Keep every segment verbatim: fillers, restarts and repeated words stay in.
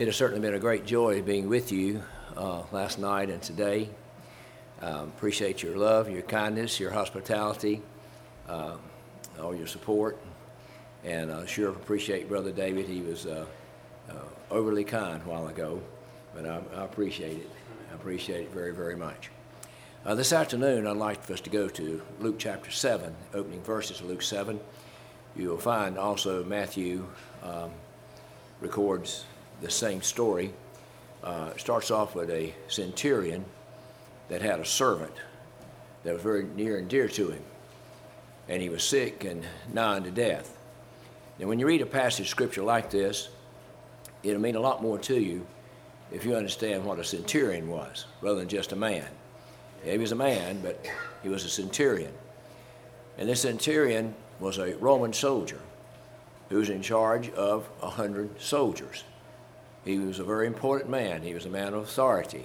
It has certainly been a great joy being with you uh, last night and today. Um, appreciate your love, your kindness, your hospitality, uh, all your support, and uh, sure appreciate Brother David. He was uh, uh, overly kind a while ago, but I, I appreciate it. I appreciate it very, very much. Uh, this afternoon, I'd like for us to go to Luke chapter seven, opening verses of Luke seven. You will find also Matthew um, records the same story. Uh, it starts off with a centurion that had a servant that was very near and dear to him, and he was sick and nigh unto death. And when you read a passage of scripture like this, it'll mean a lot more to you if you understand what a centurion was, rather than just a man. Yeah, he was a man, but he was a centurion. And this centurion was a Roman soldier who was in charge of a hundred soldiers. He was a very important man. He was a man of authority.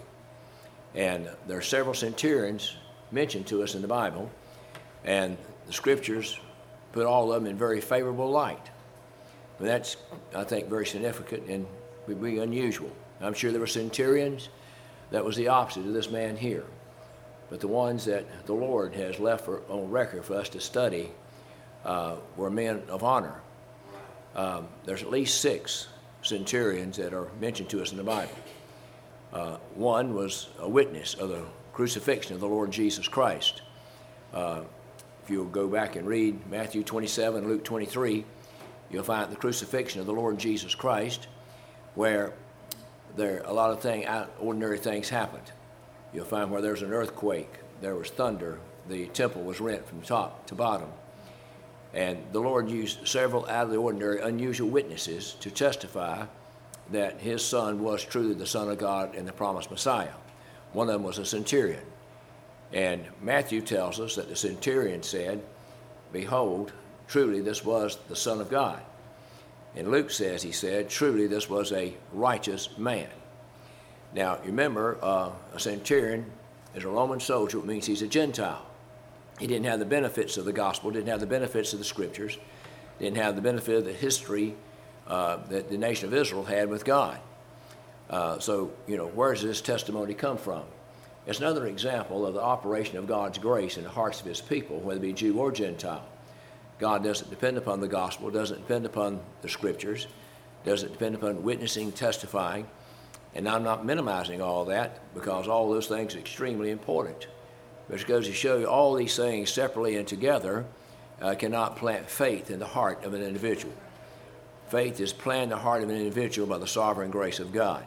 And there are several centurions mentioned to us in the Bible, and the scriptures put all of them in very favorable light. And that's, I think, very significant and would be unusual. I'm sure there were centurions that was the opposite of this man here. But the ones that the Lord has left for, on record for us to study uh, were men of honor. Um, there's at least six centurions that are mentioned to us in the Bible. Uh, one was a witness of the crucifixion of the Lord Jesus Christ. Uh, if you'll go back and read Matthew twenty-seven, Luke twenty-three, you'll find the crucifixion of the Lord Jesus Christ, where there a lot of thing, ordinary things happened. You'll find where there's an earthquake, there was thunder, the temple was rent from top to bottom. And the Lord used several out of the ordinary, unusual witnesses to testify that his son was truly the Son of God and the promised Messiah. One of them was a centurion. And Matthew tells us that the centurion said, "Behold, truly this was the Son of God." And Luke says, he said, "Truly this was a righteous man." Now, remember, uh, a centurion is a Roman soldier, which means he's a Gentile. He didn't have the benefits of the gospel, didn't have the benefits of the scriptures, didn't have the benefit of the history uh, that the nation of Israel had with God. Uh, so, you know, where does this testimony come from? It's another example of the operation of God's grace in the hearts of his people, whether it be Jew or Gentile. God doesn't depend upon the gospel, doesn't depend upon the scriptures, doesn't depend upon witnessing, testifying. And I'm not minimizing all that, because all those things are extremely important. But it goes to show you all these things separately and together uh, cannot plant faith in the heart of an individual. Faith is planted in the heart of an individual by the sovereign grace of God.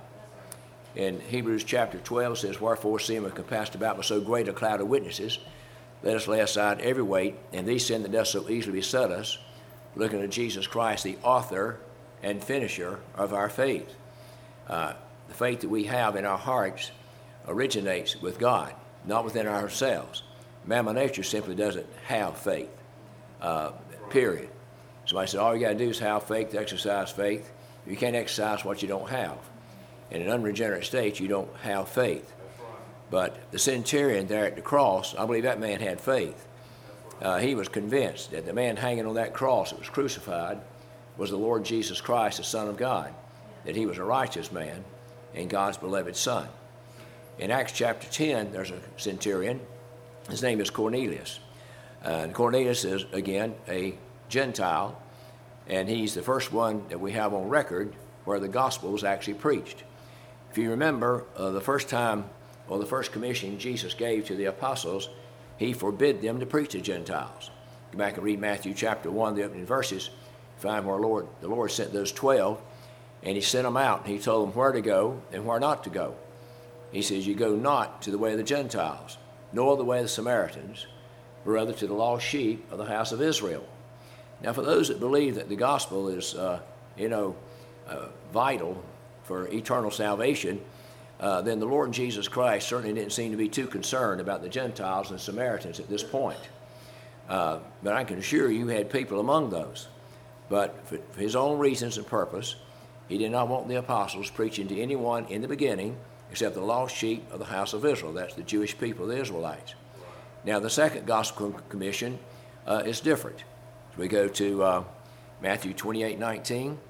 In Hebrews chapter twelve, it says, "Wherefore, seeing we are compassed about with so great a cloud of witnesses, let us lay aside every weight and the sin that does so easily beset us, looking at Jesus Christ, the author and finisher of our faith." Uh, the faith that we have in our hearts originates with God, not within ourselves. Mammon nature simply doesn't have faith, uh, period. Somebody said, all you got to do is have faith to exercise faith. You can't exercise what you don't have. In an unregenerate state, you don't have faith. But the centurion there at the cross, I believe that man had faith. Uh, he was convinced that the man hanging on that cross that was crucified was the Lord Jesus Christ, the Son of God, that he was a righteous man and God's beloved Son. In Acts chapter ten, there's a centurion. His name is Cornelius. Uh, and Cornelius is, again, a Gentile, and he's the first one that we have on record where the gospel was actually preached. If you remember, uh, the first time, or the first commission Jesus gave to the apostles, he forbid them to preach to Gentiles. Go back and read Matthew chapter one, the opening verses, find where Lord, the Lord sent those twelve, and he sent them out, and he told them where to go and where not to go. He says, "You go not to the way of the Gentiles, nor the way of the Samaritans, but rather to the lost sheep of the house of Israel." Now, for those that believe that the gospel is, uh, you know, uh, vital for eternal salvation, uh, then the Lord Jesus Christ certainly didn't seem to be too concerned about the Gentiles and Samaritans at this point. Uh, but I can assure you, he had people among those. But for, for his own reasons and purpose, he did not want the apostles preaching to anyone in the beginning except the lost sheep of the house of Israel. That's the Jewish people, the Israelites. Now, the second gospel commission uh, is different. So we go to uh, Matthew twenty-eight nineteen.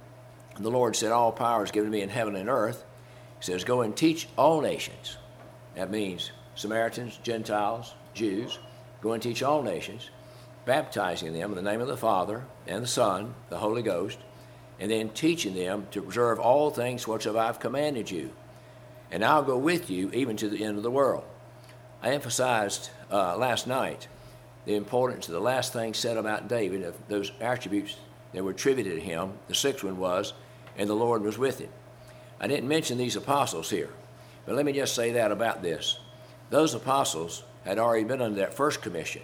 And the Lord said, all power is given to me in heaven and earth. He says, go and teach all nations. That means Samaritans, Gentiles, Jews. Go and teach all nations, baptizing them in the name of the Father and the Son, the Holy Ghost, and then teaching them to observe all things whatsoever I've commanded you. And I'll go with you even to the end of the world. I emphasized uh, last night the importance of the last thing said about David, of those attributes that were attributed to him. The sixth one was, and the Lord was with him. I didn't mention these apostles here, but let me just say that about this. Those apostles had already been under that first commission,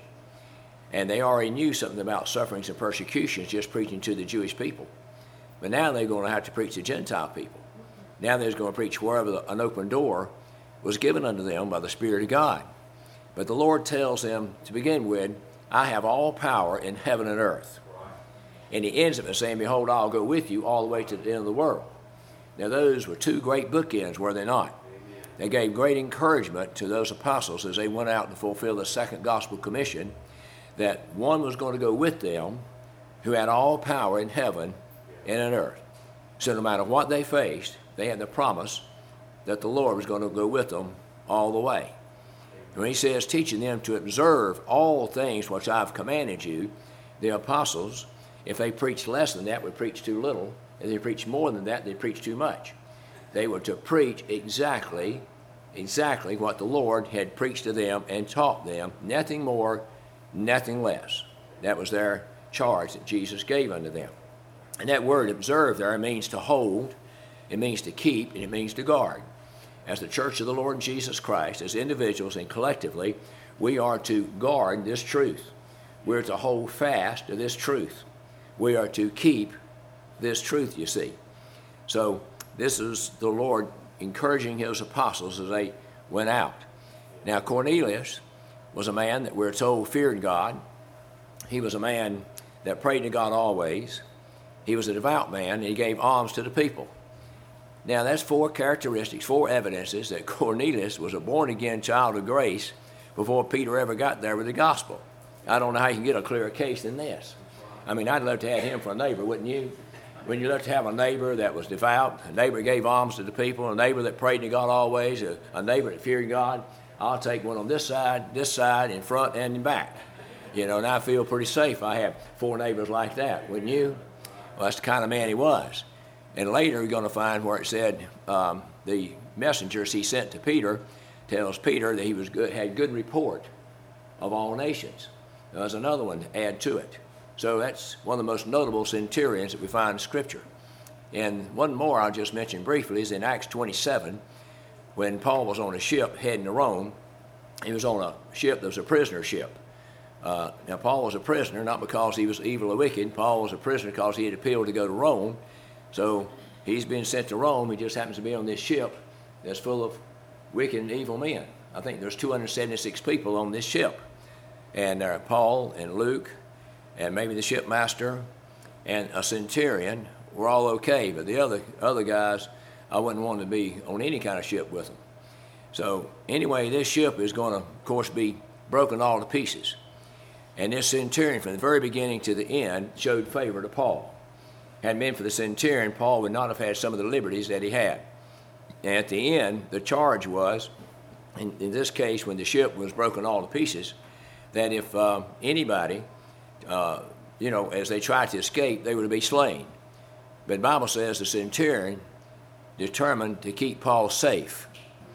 and they already knew something about sufferings and persecutions just preaching to the Jewish people. But now they're going to have to preach to Gentile people. Now they're going to preach wherever the, an open door was given unto them by the Spirit of God. But the Lord tells them to begin with, I have all power in heaven and earth. And he ends it by saying, behold, I'll go with you all the way to the end of the world. Now those were two great bookends, were they not? They gave great encouragement to those apostles as they went out to fulfill the second gospel commission, that one was going to go with them who had all power in heaven and on earth. So no matter what they faced, they had the promise that the Lord was going to go with them all the way. And when he says, teaching them to observe all things which I've commanded you, the apostles, if they preached less than that, would preach too little. If they preached more than that, they'd preach too much. They were to preach exactly, exactly what the Lord had preached to them and taught them, nothing more, nothing less. That was their charge that Jesus gave unto them. And that word observe there means to hold, it means to keep, and it means to guard. As the church of the Lord Jesus Christ, as individuals and collectively, we are to guard this truth. We're to hold fast to this truth. We are to keep this truth, you see. So this is the Lord encouraging his apostles as they went out. Now Cornelius was a man that we're told feared God. He was a man that prayed to God always. He was a devout man, and he gave alms to the people. Now that's four characteristics, four evidences that Cornelius was a born-again child of grace before Peter ever got there with the gospel. I don't know how you can get a clearer case than this. I mean, I'd love to have him for a neighbor, wouldn't you? When you love to have a neighbor that was devout, a neighbor that gave alms to the people, a neighbor that prayed to God always, a, a neighbor that feared God, I'll take one on this side, this side, in front, and in back. You know, and I feel pretty safe. I have four neighbors like that, wouldn't you? Well, that's the kind of man he was. And later you're going to find where it said um, the messengers he sent to Peter tells Peter that he was good, had good report of all nations. There's another one to add to it. So that's one of the most notable centurions that we find in Scripture. And one more I'll just mention briefly is in Acts twenty-seven, when Paul was on a ship heading to Rome. He was on a ship that was a prisoner ship. Uh, now, Paul was a prisoner not because he was evil or wicked. Paul was a prisoner because he had appealed to go to Rome. So he's been sent to Rome. He just happens to be on this ship that's full of wicked and evil men. I think there's two hundred seventy-six people on this ship. And uh, Paul and Luke and maybe the shipmaster and a centurion were all okay. But the other other guys, I wouldn't want to be on any kind of ship with them. So anyway, this ship is going to, of course, be broken all to pieces. And this centurion, from the very beginning to the end, showed favor to Paul. Had it been for the centurion, Paul would not have had some of the liberties that he had. And at the end, the charge was, in, in this case, when the ship was broken all to pieces, that if uh, anybody, uh, you know, as they tried to escape, they would be slain. But the Bible says the centurion determined to keep Paul safe.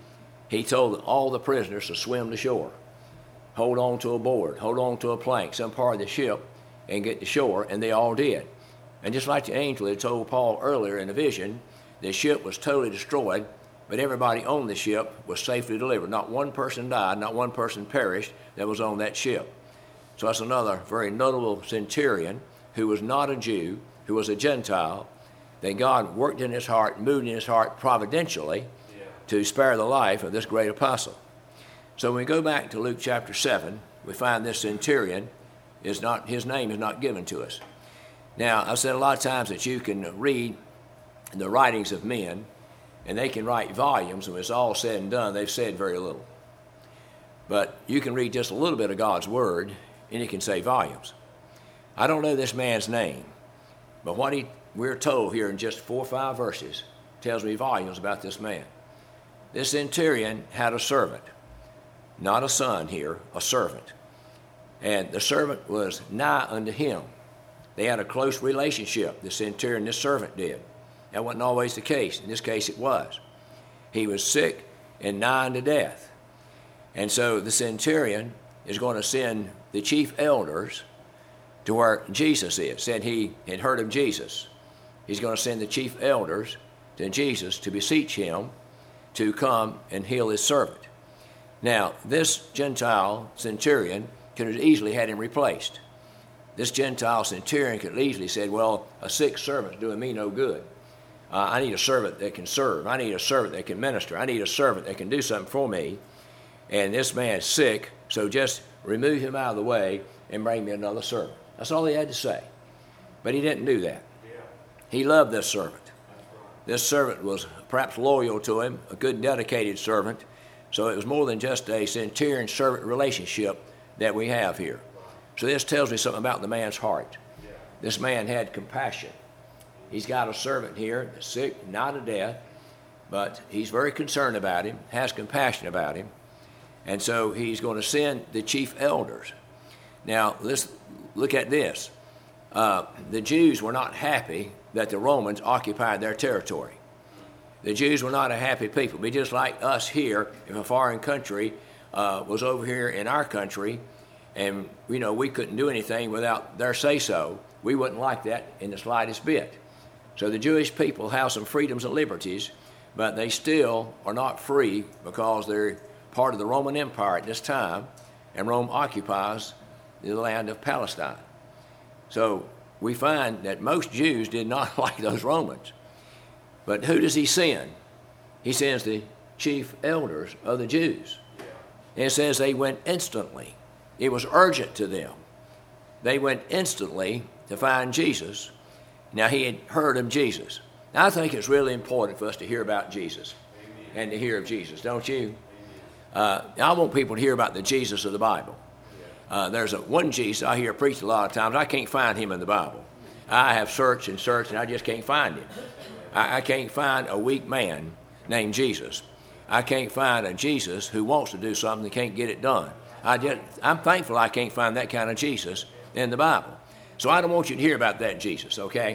He told all the prisoners to swim to shore, hold on to a board, hold on to a plank, some part of the ship, and get to shore, and they all did. And just like the angel had told Paul earlier in the vision, the ship was totally destroyed, but everybody on the ship was safely delivered. Not one person died, not one person perished that was on that ship. So that's another very notable centurion who was not a Jew, who was a Gentile, that God worked in his heart, moved in his heart providentially yeah. to spare the life of this great apostle. So when we go back to Luke chapter seven, we find this centurion is not, his name is not given to us. Now, I've said a lot of times that you can read the writings of men, and they can write volumes, and when it's all said and done, they've said very little. But you can read just a little bit of God's word, and you can say volumes. I don't know this man's name, but what he we're told here in just four or five verses, tells me volumes about this man. This centurion had a servant, not a son here, a servant. And the servant was nigh unto him. They had a close relationship, the centurion and this servant did. That wasn't always the case. In this case, it was. He was sick and nigh unto death. And so the centurion is going to send the chief elders to where Jesus is. Said he had heard of Jesus. He's going to send the chief elders to Jesus to beseech him to come and heal his servant. Now, this Gentile centurion could have easily had him replaced. This Gentile centurion could have easily said, well, a sick servant's doing me no good. Uh, I need a servant that can serve. I need a servant that can minister. I need a servant that can do something for me. And this man's sick, so just remove him out of the way and bring me another servant. That's all he had to say. But he didn't do that. He loved this servant. This servant was perhaps loyal to him, a good dedicated servant. So it was more than just a centurion-servant relationship that we have here. So this tells me something about the man's heart. This man had compassion. He's got a servant here, sick, not to death, but he's very concerned about him, has compassion about him. And so he's going to send the chief elders. Now, let's look at this. Uh, the Jews were not happy that the Romans occupied their territory. The Jews were not a happy people. It'd be just like us here, if a foreign country uh, was over here in our country, and you know we couldn't do anything without their say-so. We wouldn't like that in the slightest bit. So the Jewish people have some freedoms and liberties, but they still are not free because they're part of the Roman Empire at this time, and Rome occupies the land of Palestine. So we find that most Jews did not like those Romans. But who does he send? He sends the chief elders of the Jews. And it says they went instantly. It was urgent to them. They went instantly to find Jesus. Now, he had heard of Jesus. Now, I think it's really important for us to hear about Jesus. Amen. And to hear of Jesus, don't you? Uh, I want people to hear about the Jesus of the Bible. Uh, there's a one Jesus I hear preached a lot of times. I can't find him in the Bible. I have searched and searched, and I just can't find him. I, I can't find a weak man named Jesus. I can't find a Jesus who wants to do something and can't get it done. I just, I'm thankful I can't find that kind of Jesus in the Bible. So I don't want you to hear about that Jesus, okay?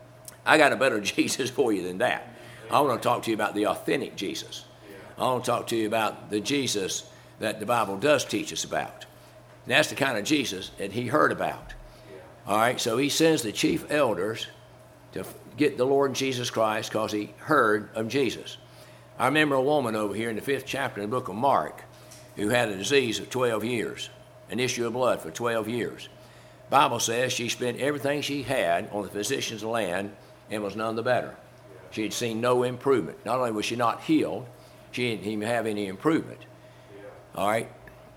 I got a better Jesus for you than that. I want to talk to you about the authentic Jesus. I want to talk to you about the Jesus that the Bible does teach us about. And that's the kind of Jesus that he heard about. All right, so he sends the chief elders to get the Lord Jesus Christ because he heard of Jesus. I remember a woman over here in the fifth chapter in the book of Mark who had a disease of twelve years, an issue of blood for twelve years. Bible says she spent everything she had on the physician's land and was none the better. She had seen no improvement. Not only was she not healed, she didn't even have any improvement. All right,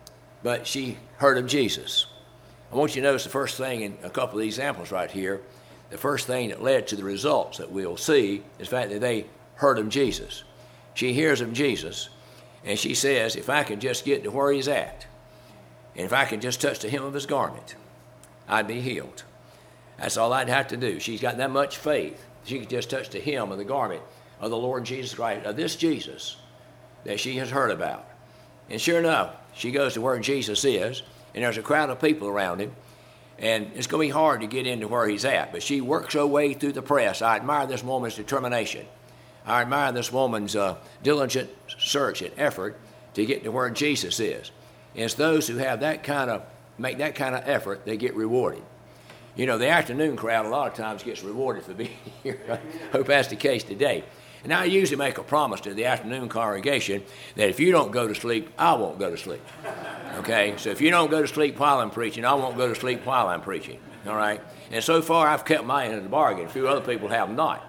but she heard of Jesus. I want you to notice the first thing in a couple of these examples right here, the first thing that led to the results that we'll see is the fact that they heard of Jesus. She hears of Jesus, and she says, if I could just get to where he's at, and if I could just touch the hem of his garment, I'd be healed. That's all I'd have to do. She's got that much faith. She could just touch the hem of the garment of the Lord Jesus Christ, of this Jesus that she has heard about. And sure enough, she goes to where Jesus is, and there's a crowd of people around him, and it's going to be hard to get into where he's at. But she works her way through the press. I admire this woman's determination. I admire this woman's uh, diligent search and effort to get to where Jesus is. And it's those who have that kind of, make that kind of effort, they get rewarded. You know, the afternoon crowd a lot of times gets rewarded for being here. I hope that's the case today. And I usually make a promise to the afternoon congregation that if you don't go to sleep, I won't go to sleep. Okay? So if you don't go to sleep while I'm preaching, I won't go to sleep while I'm preaching. All right? And so far, I've kept my end of the bargain. A few other people have not.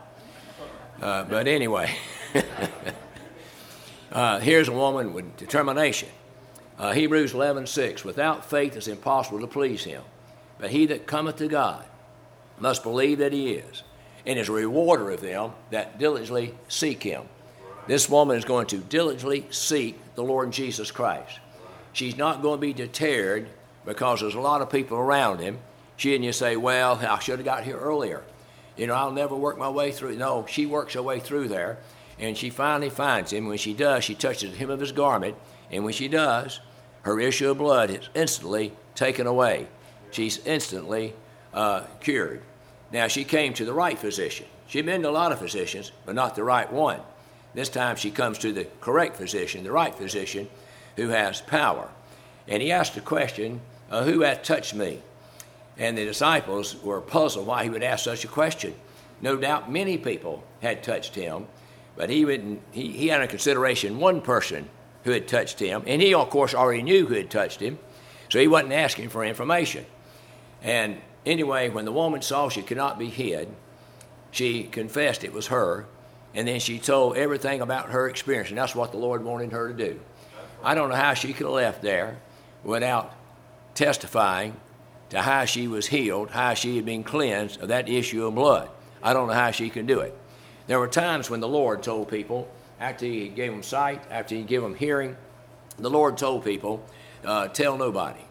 Uh, but anyway, uh, here's a woman with determination. Uh, Hebrews eleven six, without faith it's impossible to please him. But he that cometh to God must believe that he is, and is a rewarder of them that diligently seek him. This woman is going to diligently seek the Lord Jesus Christ. She's not going to be deterred because there's a lot of people around him. She didn't just say, well, I should have got here earlier. You know, I'll never work my way through. No, she works her way through there, and she finally finds him. When she does, she touches the hem of his garment, and when she does, her issue of blood is instantly taken away. She's instantly uh, cured. Now, she came to the right physician. She'd been to a lot of physicians, but not the right one. This time she comes to the correct physician, the right physician, who has power. And he asked the question, uh, who hath touched me? And the disciples were puzzled why he would ask such a question. No doubt many people had touched him, but he, wouldn't, he, he had in consideration one person who had touched him, and he, of course, already knew who had touched him, so he wasn't asking for information. And anyway, when the woman saw she could not be hid, she confessed it was her, and then she told everything about her experience, and that's what the Lord wanted her to do. I don't know how she could have left there without testifying to how she was healed, how she had been cleansed of that issue of blood. I don't know how she could do it. There were times when the Lord told people, after he gave them sight, after he gave them hearing, the Lord told people, uh, tell nobody.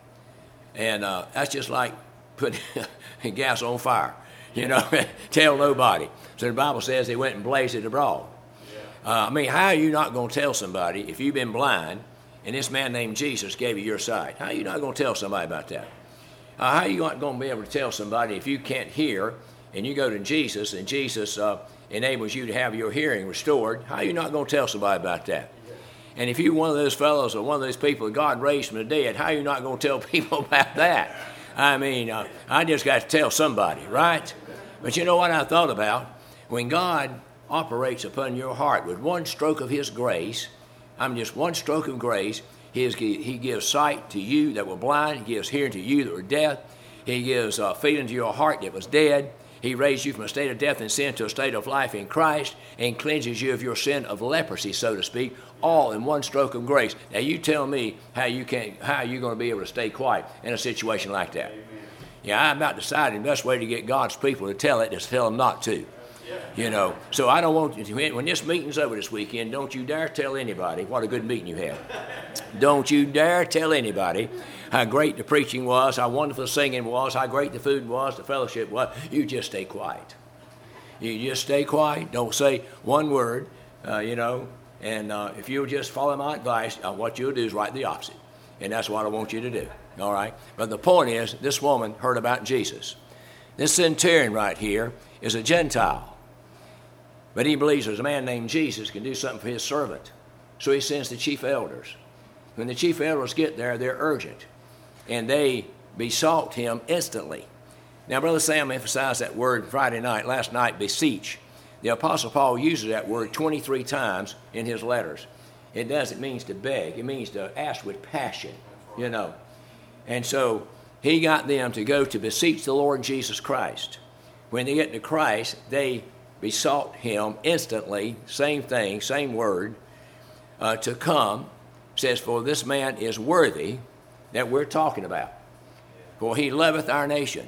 And uh, that's just like putting gas on fire, you know, tell nobody. So the Bible says they went and blazed it abroad. Uh, I mean, how are you not going to tell somebody if you've been blind and this man named Jesus gave you your sight? How are you not going to tell somebody about that? Uh, how are you not going to be able to tell somebody if you can't hear and you go to Jesus and Jesus uh, enables you to have your hearing restored? How are you not going to tell somebody about that? And if you're one of those fellows or one of those people that God raised from the dead, how are you not going to tell people about that? I mean, uh, I just got to tell somebody, right? But you know what I thought about? When God operates upon your heart with one stroke of his grace, I mean just one stroke of grace, His, he gives sight to you that were blind. He gives hearing to you that were deaf. He gives uh, feeling to your heart that was dead. He raised you from a state of death and sin to a state of life in Christ and cleanses you of your sin of leprosy, so to speak, all in one stroke of grace. Now you tell me how you can, how you're going to be able to stay quiet in a situation like that. Amen. Yeah, I'm about deciding the best way to get God's people to tell it is to tell them not to. You know, so I don't want you, when this meeting's over this weekend, don't you dare tell anybody what a good meeting you had. Don't you dare tell anybody how great the preaching was, how wonderful the singing was, how great the food was, the fellowship was. You just stay quiet. You just stay quiet. Don't say one word, uh, you know, and uh, if you'll just follow my advice, uh, what you'll do is right the opposite. And that's what I want you to do, all right? But the point is, this woman heard about Jesus. This centurion right here is a Gentile. But he believes there's a man named Jesus can do something for his servant. So he sends the chief elders. When the chief elders get there, they're urgent. And they besought him instantly. Now, Brother Sam emphasized that word Friday night, last night, beseech. The Apostle Paul uses that word twenty-three times in his letters. It does, it means to beg. It means to ask with passion, you know. And so he got them to go to beseech the Lord Jesus Christ. When they get to Christ, they besought him instantly, same thing, same word, uh, to come. Says, for this man is worthy that we're talking about. For he loveth our nation.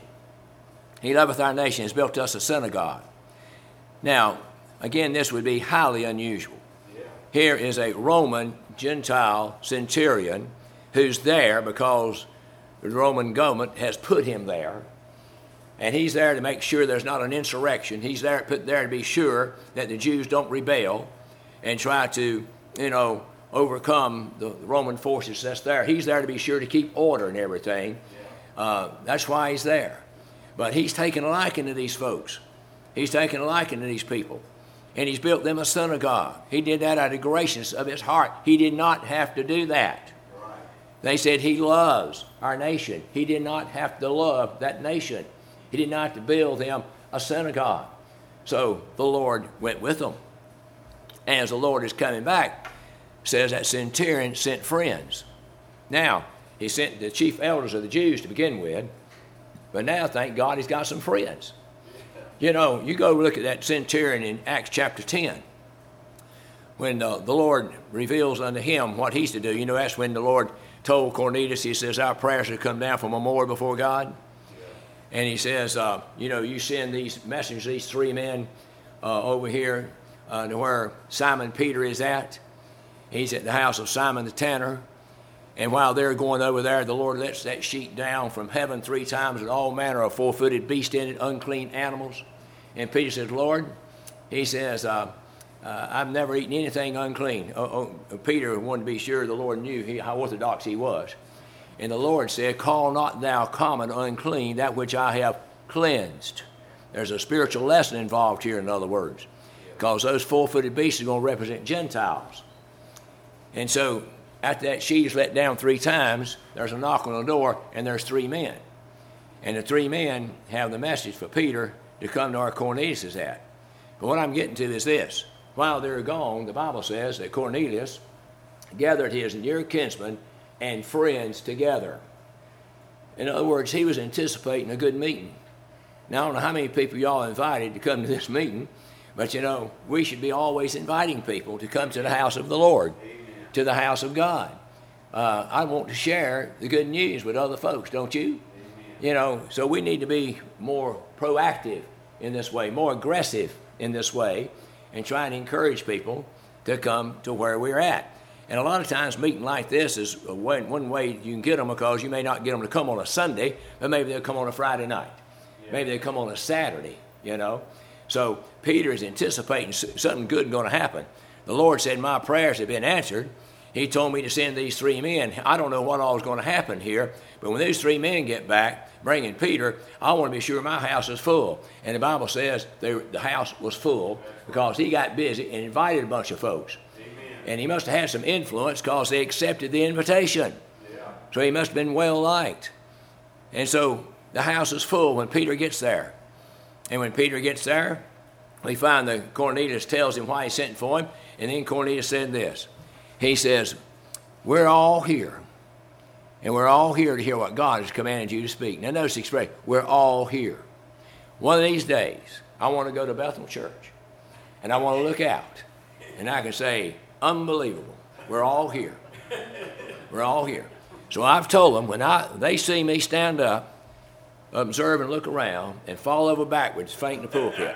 He loveth our nation. He's built us a synagogue. Now, again, this would be highly unusual. Here is a Roman Gentile centurion who's there because the Roman government has put him there. And he's there to make sure there's not an insurrection. He's there put there to be sure that the Jews don't rebel and try to, you know, overcome the Roman forces that's there. He's there to be sure to keep order and everything. Uh, that's why he's there. But he's taken a liking to these folks. He's taken a liking to these people. And he's built them a synagogue. He did that out of the graciousness of his heart. He did not have to do that. They said he loves our nation. He did not have to love that nation. He did not have to build them a synagogue. So the Lord went with them. And as the Lord is coming back, says that centurion sent friends. Now, he sent the chief elders of the Jews to begin with, but now, thank God, he's got some friends. You know, you go look at that centurion in Acts chapter ten. When uh, the Lord reveals unto him what he's to do, you know, that's when the Lord told Cornelius, he says, our prayers have come down from a memorial before God. And he says, uh, you know, you send these messengers, these three men uh, over here uh, to where Simon Peter is at. He's at the house of Simon the tanner. And while they're going over there, the Lord lets that sheet down from heaven three times with all manner of four-footed beasts in it, unclean animals. And Peter says, Lord, he says, uh, uh, I've never eaten anything unclean. Oh, oh, Peter wanted to be sure the Lord knew he, how orthodox he was. And the Lord said, call not thou common unclean that which I have cleansed. There's a spiritual lesson involved here, in other words, because those four-footed beasts are going to represent Gentiles. And so after that sheet is let down three times, there's a knock on the door, and there's three men. And the three men have the message for Peter to come to where Cornelius is at. But what I'm getting to is this. While they're gone, the Bible says that Cornelius gathered his near kinsmen and friends together. In other words, he was anticipating a good meeting. Now, I don't know how many people y'all invited to come to this meeting, but you know, we should be always inviting people to come to the house of the Lord, Amen. To the house of God. Uh, I want to share the good news with other folks, don't you? Amen. You know, so we need to be more proactive in this way, more aggressive in this way, and try and encourage people to come to where we're at. And a lot of times meeting like this is one, one way you can get them, because you may not get them to come on a Sunday, but maybe they'll come on a Friday night. Yeah. Maybe they'll come on a Saturday, you know. So Peter is anticipating something good going to happen. The Lord said, my prayers have been answered. He told me to send these three men. I don't know what all is going to happen here, but when these three men get back, bringing Peter, I want to be sure my house is full. And the Bible says they, the house was full because he got busy and invited a bunch of folks. Amen. And he must have had some influence because they accepted the invitation. Yeah. So he must have been well liked. And so the house is full when Peter gets there. And when Peter gets there, we find that Cornelius tells him why he sent for him. And then Cornelius said this. He says, we're all here. And we're all here to hear what God has commanded you to speak. Now notice the expression, we're all here. One of these days, I want to go to Bethel Church. And I want to look out. And I can say, unbelievable. We're all here. We're all here. So I've told them, when I they see me stand up, observe and look around, and fall over backwards, faint in the pulpit,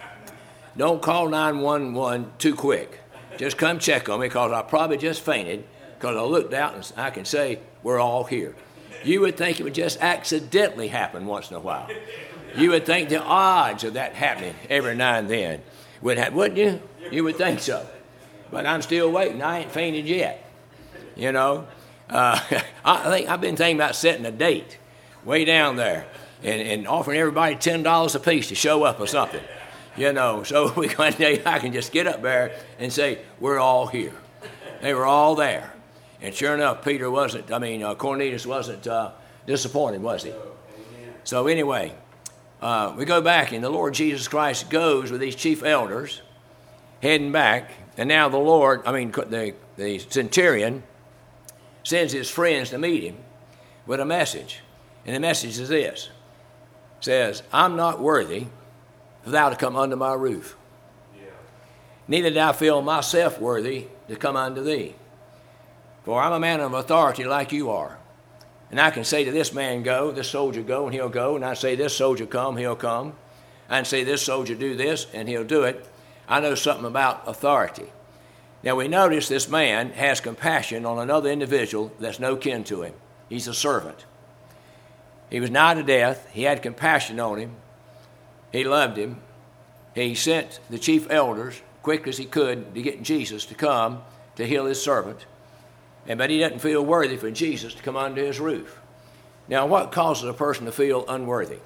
don't call nine one one too quick. Just come check on me, because I probably just fainted, because I looked out and I can say, we're all here. You would think it would just accidentally happen once in a while. You would think the odds of that happening every now and then would have, wouldn't you? You would think so. But I'm still waiting. I ain't fainted yet. You know, uh, I think I've been thinking about setting a date way down there and, and offering everybody ten dollars a piece to show up or something. You know, so we one day I can just get up there and say, we're all here. They were all there. And sure enough, Peter wasn't, I mean, uh, Cornelius wasn't uh, disappointed, was he? So anyway, uh, we go back, and the Lord Jesus Christ goes with these chief elders, heading back, and now the Lord, I mean, the, the centurion sends his friends to meet him with a message. And the message is this. It says, I'm not worthy for thou to come under my roof. Yeah. Neither do I feel myself worthy to come unto thee. For I'm a man of authority like you are. And I can say to this man, go, this soldier go, and he'll go. And I say, this soldier come, he'll come. I can say, this soldier do this, and he'll do it. I know something about authority. Now we notice this man has compassion on another individual that's no kin to him. He's a servant. He was nigh to death. He had compassion on him. He loved him. He sent the chief elders quick as he could to get Jesus to come to heal his servant. And but he doesn't feel worthy for Jesus to come under his roof. Now, what causes a person to feel unworthy?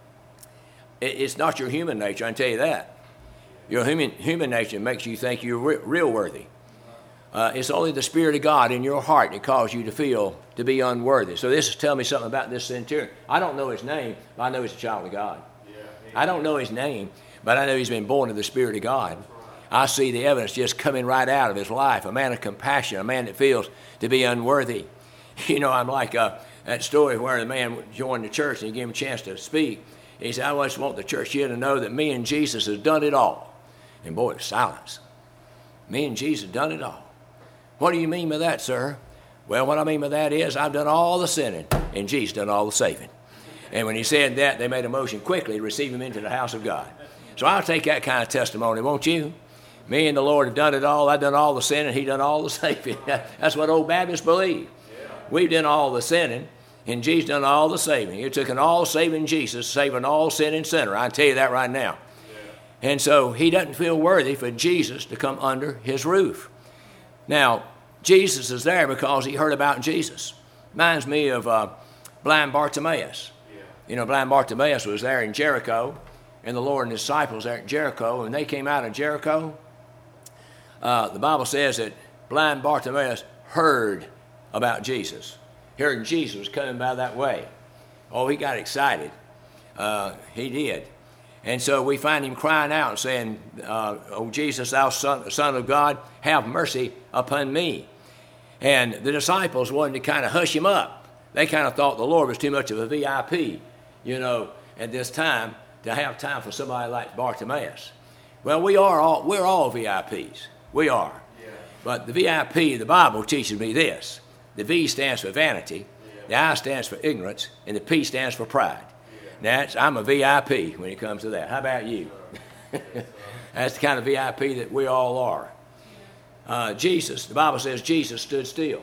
It's not your human nature, I can tell you that. Your human, human nature makes you think you're re- real worthy. Uh, it's only the Spirit of God in your heart that causes you to feel to be unworthy. So this is telling me something about this centurion. I don't know his name, but I know he's a child of God. I don't know his name, but I know he's been born of the Spirit of God. I see the evidence just coming right out of his life, a man of compassion, a man that feels to be unworthy. You know, I'm like uh, that story where the man joined the church and he gave him a chance to speak. He said, I just want the church here to know that me and Jesus has done it all. And boy, it was silence. Me and Jesus have done it all. What do you mean by that, sir? Well, what I mean by that is I've done all the sinning and Jesus done all the saving. And when he said that, they made a motion quickly to receive him into the house of God. So I'll take that kind of testimony, won't you? Me and the Lord have done it all. I've done all the sinning. He done all the saving. That's what old Baptists believe. Yeah. We've done all the sinning, and Jesus done all the saving. You're taking all saving Jesus, saving all sin and sinner. I can tell you that right now. Yeah. And so he doesn't feel worthy for Jesus to come under his roof. Now, Jesus is there because he heard about Jesus. Reminds me of uh, blind Bartimaeus. Yeah. You know, blind Bartimaeus was there in Jericho, and the Lord and his disciples there in Jericho, and they came out of Jericho. Uh, the Bible says that blind Bartimaeus heard about Jesus. He heard Jesus was coming by that way. Oh, he got excited. Uh, he did. And so we find him crying out and saying, uh, "Oh, Jesus, thou son, son of God, have mercy upon me." And the disciples wanted to kind of hush him up. They kind of thought the Lord was too much of a V I P, you know, at this time to have time for somebody like Bartimaeus. Well, we are all, we're all V I Ps. We are. Yeah. But the V I P, the Bible teaches me this. The V stands for vanity, yeah. The I stands for ignorance, and the P stands for pride. Now, I'm a V I P when it comes to that. How about you? That's the kind of V I P that we all are. Uh, Jesus, the Bible says Jesus stood still.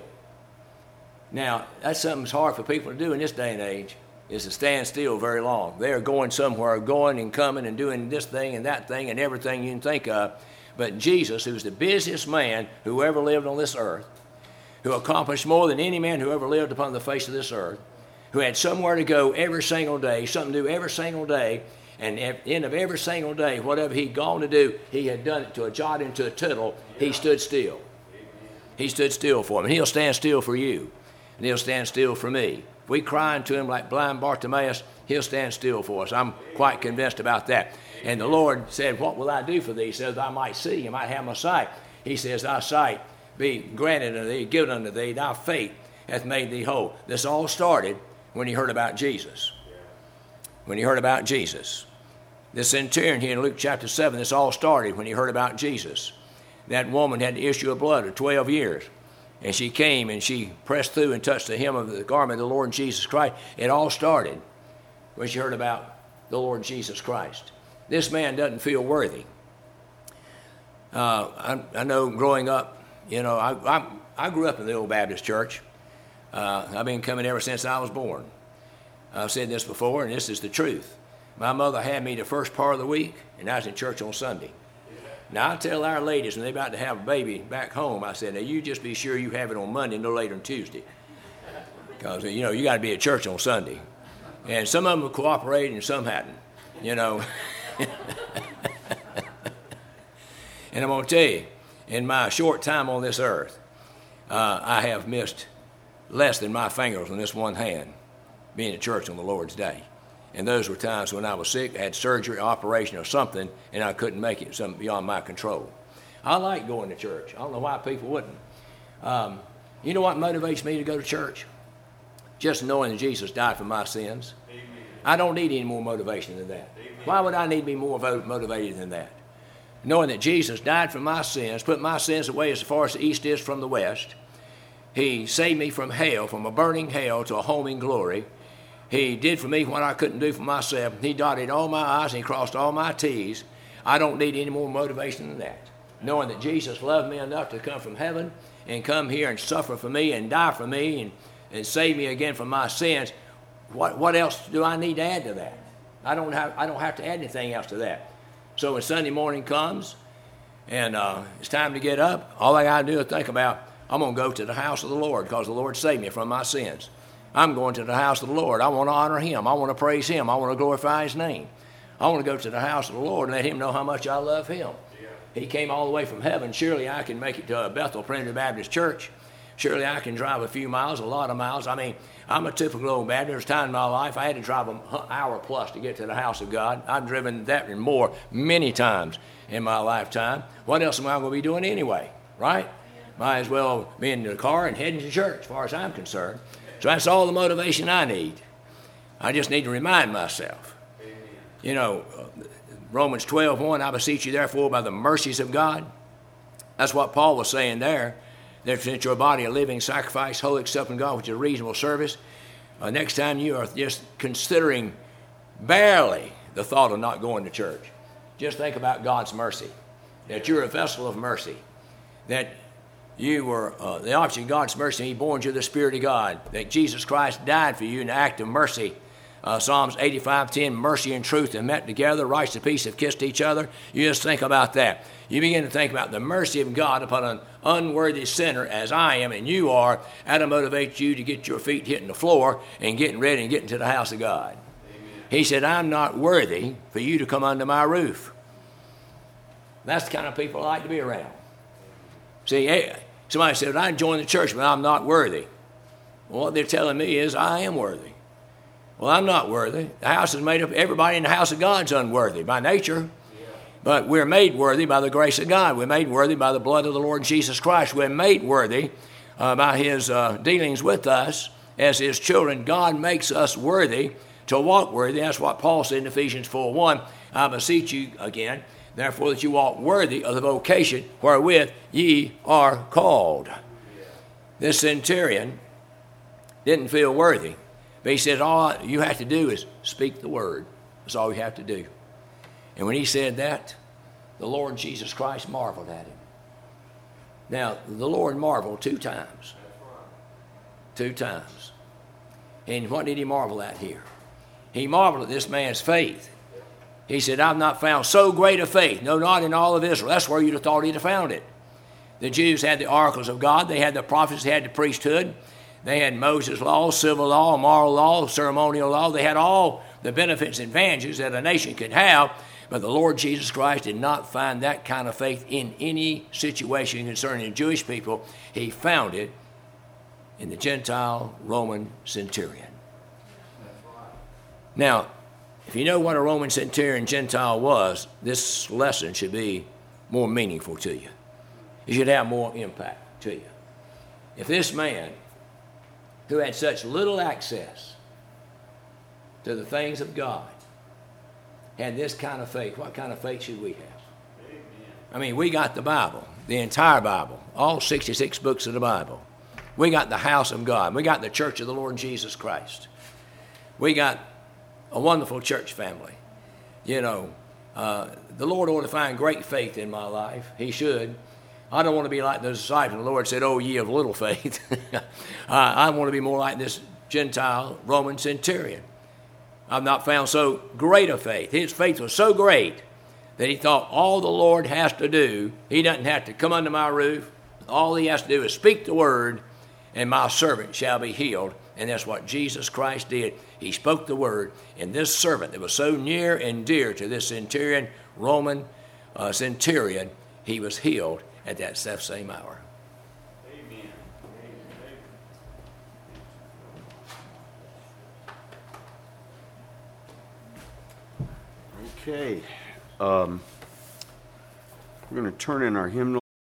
Now, that's something that's hard for people to do in this day and age, is to stand still very long. They are going somewhere, going and coming and doing this thing and that thing and everything you can think of. But Jesus, who's the busiest man who ever lived on this earth, who accomplished more than any man who ever lived upon the face of this earth, who had somewhere to go every single day, something to do every single day, and at the end of every single day, whatever he'd gone to do, he had done it to a jot and to a tittle. He stood still. He stood still for him. And he'll stand still for you. And he'll stand still for me. If we cry unto him like blind Bartimaeus, he'll stand still for us. I'm quite convinced about that. And the Lord said, "What will I do for thee?" He says, "I might see, I might have my sight." He says, "Thy sight be granted unto thee, given unto thee, thy faith hath made thee whole." This all started when he heard about Jesus. When he heard about Jesus. The centurion here in Luke chapter seven, this all started when he heard about Jesus. That woman had the issue of blood of twelve years. And she came and she pressed through and touched the hem of the garment of the Lord Jesus Christ. It all started when she heard about the Lord Jesus Christ. This man doesn't feel worthy. Uh, I, I know growing up, you know, I, I, I grew up in the old Baptist church. Uh, I've been coming ever since I was born. I've said this before, and this is the truth. My mother had me the first part of the week, and I was in church on Sunday. Now, I tell our ladies when they're about to have a baby back home, I said, now you just be sure you have it on Monday, no later than Tuesday. Because, you know, you got to be at church on Sunday. And some of them cooperated and some hadn't, you know. And I'm going to tell you, in my short time on this earth, uh, I have missed less than my fingers on this one hand being at church on the Lord's day. And those were times when I was sick, had surgery, operation, or something, and I couldn't make it, something beyond my control. I like going to church. I don't know why people wouldn't. Um, you know what motivates me to go to church? Just knowing that Jesus died for my sins. Amen. I don't need any more motivation than that. Amen. Why would I need to be more motivated than that? Knowing that Jesus died for my sins, put my sins away as far as the east is from the west. He saved me from hell, from a burning hell to a home in glory. He did for me what I couldn't do for myself. He dotted all my I's and he crossed all my T's. I don't need any more motivation than that. Knowing that Jesus loved me enough to come from heaven and come here and suffer for me and die for me and, and save me again from my sins, what, what else do I need to add to that? I don't have, I don't have to add anything else to that. So when Sunday morning comes and uh, it's time to get up, all I got to do is think about, I'm going to go to the house of the Lord because the Lord saved me from my sins. I'm going to the house of the Lord. I want to honor him. I want to praise him. I want to glorify his name. I want to go to the house of the Lord and let him know how much I love him. Yeah. He came all the way from heaven. Surely I can make it to a Bethel Primitive Baptist Church. Surely I can drive a few miles, a lot of miles. I mean, I'm a typical old Baptist. There's a time in my life I had to drive an hour plus to get to the house of God. I've driven that and more many times in my lifetime. What else am I going to be doing anyway, right? Might as well be in the car and heading to church as far as I'm concerned. So that's all the motivation I need. I just need to remind myself. Amen. You know, Romans twelve one, I beseech you therefore by the mercies of God. That's what Paul was saying there. That present your body a living sacrifice, holy, acceptable God, which is a reasonable service. Uh, next time you are just considering barely the thought of not going to church, just think about God's mercy. That you're a vessel of mercy. That you were uh, the object of God's mercy, and he born you the Spirit of God, that Jesus Christ died for you in an act of mercy Uh, Psalms eighty-five ten, mercy and truth have met together, righteousness and peace have kissed each other. You just think about that. You begin to think about the mercy of God upon an unworthy sinner as I am and you are. That'll motivate you to get your feet hitting the floor and getting ready and getting to the house of God. Amen. He said, I'm not worthy for you to come under my roof. That's the kind of people I like to be around. See, hey, somebody said, I joined the church, but I'm not worthy. Well, what they're telling me is I am worthy. Well, I'm not worthy. The house is made up, everybody in the house of God is unworthy by nature. Yeah. But we're made worthy by the grace of God. We're made worthy by the blood of the Lord Jesus Christ. We're made worthy uh, by his uh, dealings with us as his children. God makes us worthy to walk worthy. That's what Paul said in Ephesians four one. I beseech you again, therefore, that you walk worthy of the vocation wherewith ye are called. Yeah. This centurion didn't feel worthy. But he said, all you have to do is speak the word. That's all you have to do. And when he said that, the Lord Jesus Christ marveled at him. Now, the Lord marveled two times. Two times. And what did he marvel at here? He marveled at this man's faith. He said, I've not found so great a faith. No, not in all of Israel. That's where you'd have thought he'd have found it. The Jews had the oracles of God. They had the prophets. They had the priesthood. They had Moses' law, civil law, moral law, ceremonial law. They had all the benefits and advantages that a nation could have, but the Lord Jesus Christ did not find that kind of faith in any situation concerning the Jewish people. He found it in the Gentile Roman centurion. Now, if you know what a Roman centurion Gentile was, this lesson should be more meaningful to you. It should have more impact to you. If this man, who had such little access to the things of God, had this kind of faith, what kind of faith should we have? Amen. I mean, we got the Bible, the entire Bible, all sixty-six books of the Bible. We got the house of God. We got the church of the Lord Jesus Christ. We got a wonderful church family. You know, uh, the Lord ought to find great faith in my life. He should. I don't want to be like the disciples. The Lord said, oh, ye of little faith. uh, I want to be more like this Gentile Roman centurion. I've not found so great a faith. His faith was so great that he thought all the Lord has to do, he doesn't have to come under my roof. All he has to do is speak the word, and my servant shall be healed. And that's what Jesus Christ did. He spoke the word, and this servant that was so near and dear to this centurion, Roman uh, centurion, he was healed at that self-same hour. Amen. Okay. Um, we're going to turn in our hymnal.